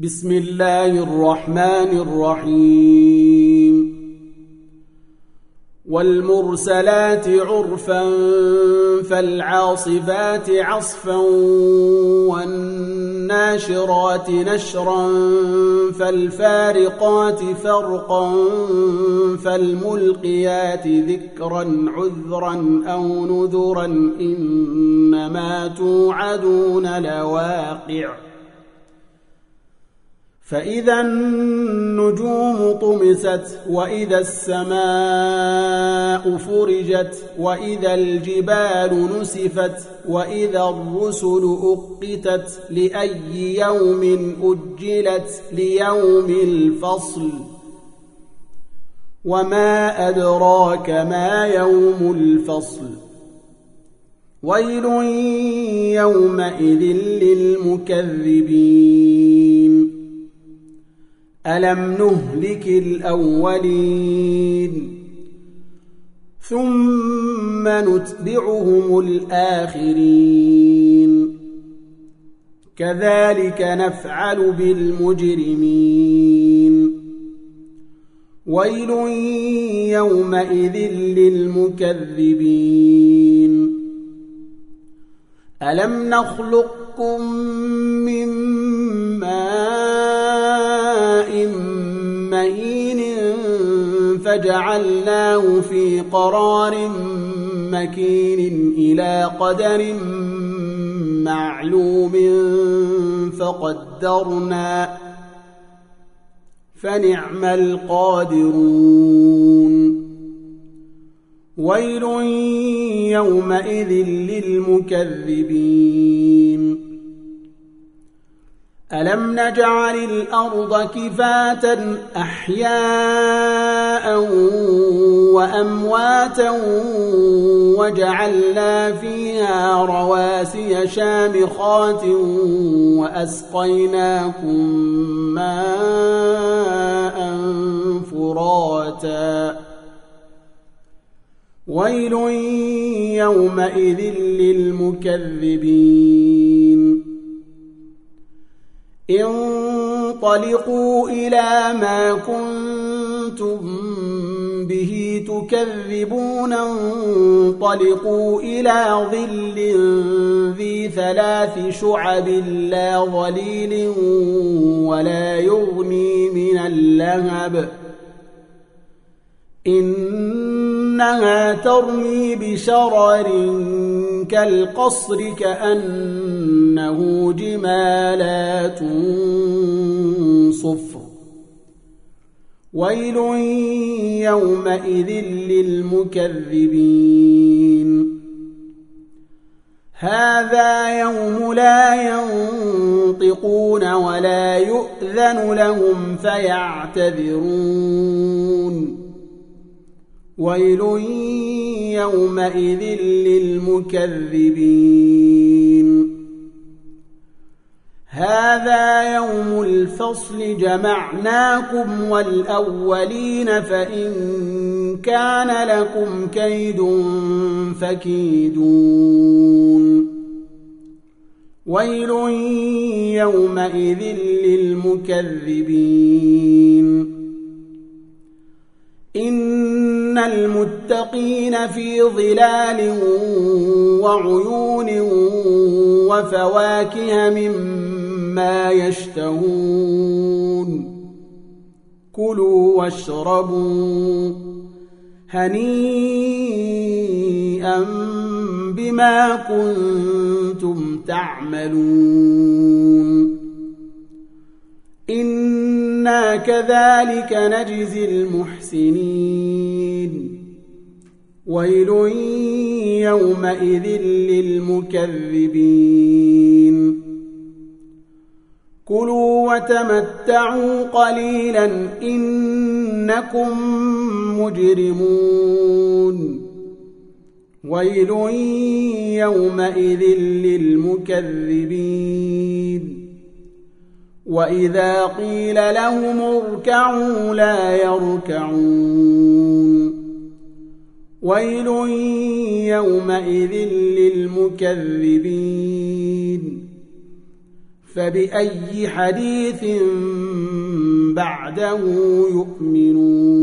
بسم الله الرحمن الرحيم والمرسلات عرفا فالعاصفات عصفا والناشرات نشرا فالفارقات فرقا فالملقيات ذكرا عذرا أو نذرا إنما توعدون لواقع فإذا النجوم طمست وإذا السماء فرجت وإذا الجبال نسفت وإذا الرسل أقتت لأي يوم أجلت ليوم الفصل وما أدراك ما يوم الفصل ويل يومئذ للمكذبين ألم نهلك الأولين ثم نتبعهم الآخرين كذلك نفعل بالمجرمين ويل يومئذ للمكذبين ألم نخلقكم من ماء مهين فجعلناه في قرار مكين إلى قدر معلوم فقدرنا فنعم القادرون ويل يومئذ للمكذبين ألم نجعل الأرض كفاة أحياء وأمواتا وجعلنا فيها رواسي شامخات وأسقيناكم ماء فراتا ويل يومئذ للمكذبين انطلقوا إلى ما كنتم به تكذبون انطلقوا إلى ظل ذي 3 شعب لا ظليل ولا يغني من اللهب إنها ترمي بشرر كالقصر كأنه جمالات صفر ويل يومئذ للمكذبين هذا يوم لا ينطقون ولا يؤذن لهم فيعتذرون ويل يومئذ للمكذبين هذا يوم الفصل جمعناكم والأولين فإن كان لكم كيد فكيدون ويل يومئذ للمكذبين إن المتقين في ظلال وعيون وفواكه مما يشتهون كلوا واشربوا هنيئا بما كنتم تعملون إنا كذلك نجزي المحسنين ويل يومئذ للمكذبين كلوا وتمتعوا قليلا إنكم مجرمون ويل يومئذ للمكذبين وإذا قيل لهم اركعوا لا يركعون ويل يومئذ للمكذبين فبأي حديث بعده يؤمنون